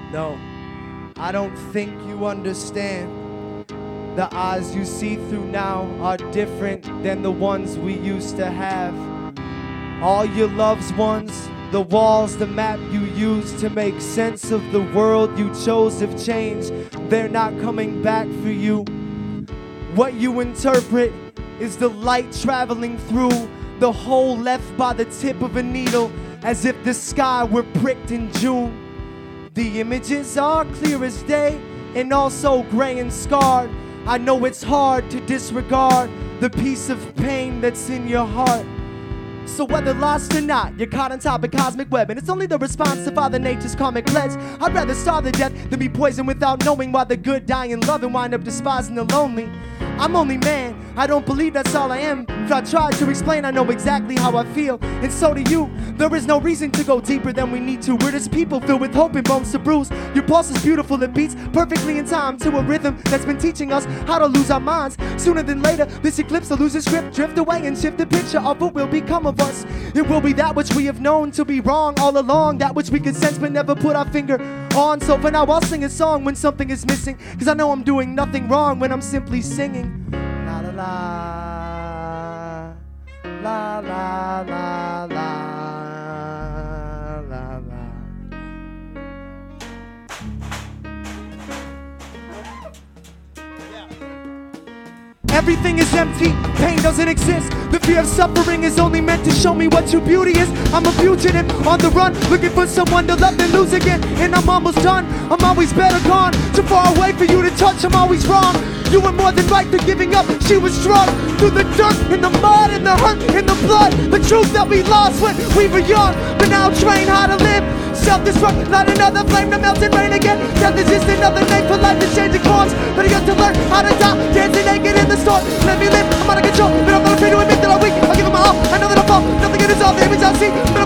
No, I don't think you understand. The eyes you see through now are different than the ones we used to have. All your loved ones, the walls, the map you used to make sense of the world you chose have changed. They're not coming back for you. What you interpret is the light traveling through the hole left by the tip of a needle, as if the sky were pricked in June. The images are clear as day and also gray and scarred. I know it's hard to disregard the piece of pain that's in your heart. So whether lost or not, you're caught on top of cosmic web, and it's only the response to Father Nature's karmic pledge. I'd rather starve to death than be poisoned without knowing why the good die in love and wind up despising the lonely. I'm only man, I don't believe that's all I am. If I try to explain, I know exactly how I feel, and so do you. There is no reason to go deeper than we need to. We're just people filled with hope and bones to bruise. Your pulse is beautiful, it beats perfectly in time to a rhythm that's been teaching us how to lose our minds. Sooner than later, this eclipse will lose its grip, drift away and shift the picture of what will become of us. It will be that which we have known to be wrong all along, that which we could sense but never put our finger on. So for now I'll sing a song when something is missing, cause I know I'm doing nothing wrong when I'm simply singing. La la la, la la la la, la la. Everything is empty, pain doesn't exist. The fear of suffering is only meant to show me what true beauty is. I'm a fugitive on the run, looking for someone to love and lose again. And I'm almost done, I'm always better gone. Too far away for you to touch, I'm always wrong. You were more than right for giving up, she was drunk. Through the dirt, in the mud, in the hurt, in the blood. The truth that we lost when we were young, but now train how to live. Self-destruct, not another flame to melt and rain again. Death is just another name for life to change the course. But I got to learn how to die, dancing naked in the storm. Let me live, I'm out of control, but I'm not afraid to admit that I'm weak. I'll give it my all, I know that I'll fall, nothing can dissolve the image I see.